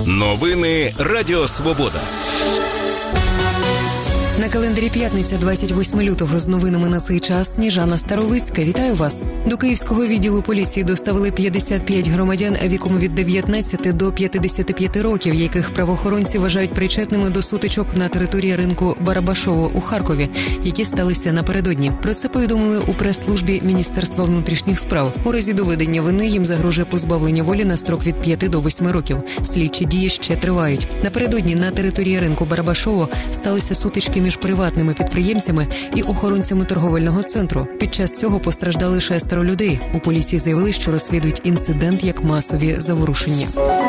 Новини Радіо Свобода. На календарі п'ятниця, 28 лютого, з новинами на цей час Сніжана Старовицька. Вітаю вас. До Київського відділу поліції доставили 55 громадян віком від 19 до 55 років, яких правоохоронці вважають причетними до сутичок на території ринку Барабашово у Харкові, які сталися напередодні. Про це повідомили у прес-службі Міністерства внутрішніх справ. У разі доведення вини їм загрожує позбавлення волі на строк від 5 до 8 років. Слідчі дії ще тривають. Напередодні на території ринку Барабашово сталися сутички між приватними підприємцями і охоронцями торговельного центру. Під час цього постраждали 6 людей. У поліції заявили, що розслідують інцидент як масові заворушення.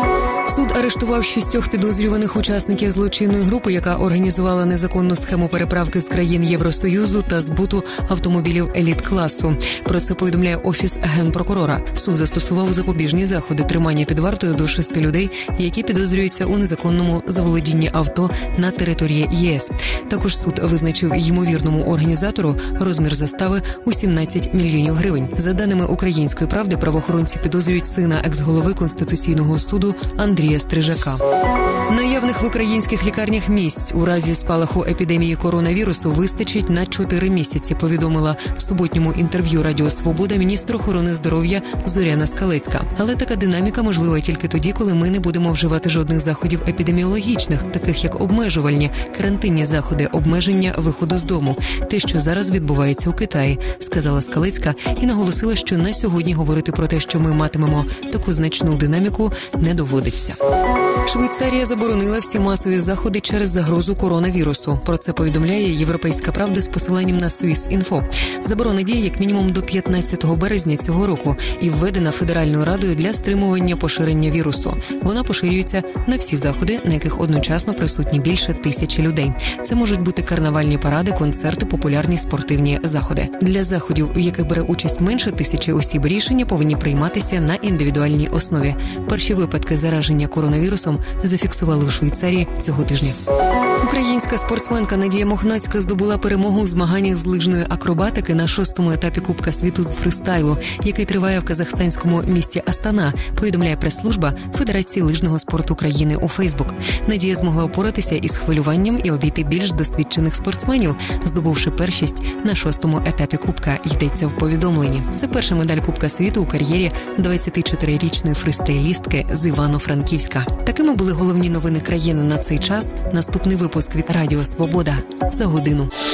Суд арештував 6 підозрюваних учасників злочинної групи, яка організувала незаконну схему переправки з країн Євросоюзу та збуту автомобілів еліт-класу. Про це повідомляє Офіс Генпрокурора. Суд застосував запобіжні заходи тримання під вартою до 6 людей, які підозрюються у незаконному заволодінні авто на території ЄС. Також суд визначив ймовірному організатору розмір застави у 17 мільйонів гривень. За даними «Української правди», правоохоронці підозрюють сина екс-голови Конституційного суду Андрія Стрижака. Наявних в українських лікарнях місць у разі спалаху епідемії коронавірусу вистачить на 4 місяці, повідомила в суботньому інтерв'ю Радіо Свобода міністр охорони здоров'я Зоряна Скалецька. Але така динаміка можлива тільки тоді, коли ми не будемо вживати жодних заходів епідеміологічних, таких як обмежувальні, карантинні заходи, обмеження виходу з дому. Те, що зараз відбувається у Китаї, сказала Скалецька і наголосила, що на сьогодні говорити про те, що ми матимемо таку значну динаміку, не доводиться. Швейцарія заборонила всі масові заходи через загрозу коронавірусу. Про це повідомляє «Європейська правда» з посиланням на Swissинфо. Заборона діє як мінімум до 15 березня цього року і введена Федеральною радою для стримування поширення вірусу. Вона поширюється на всі заходи, на яких одночасно присутні більше 1000 людей. Це можуть бути карнавальні паради, концерти, популярні спортивні заходи. Для заходів, у яких бере участь менше 1000 осіб, рішення повинні прийматися на індивідуальній основі. Перші випадки зараження коронавірусом зафіксували у Швейцарії цього тижня. Українська спортсменка Надія Мохнацька здобула перемогу у змаганнях з лижної акробатики на 6-му етапі Кубка світу з фристайлу, який триває в казахстанському місті Астана, повідомляє прес-служба Федерації лижного спорту країни у Фейсбук. Надія змогла впоратися із хвилюванням і обійти більш досвідчених спортсменів, здобувши першість на 6-му етапі Кубка, йдеться в повідомленні. Це перша медаль Кубка світу у кар'єрі 24-річної фристайлістки з Івано-Франківська. Такими були головні новини країни на цей час. Наступний випуск від Радіо Свобода за годину.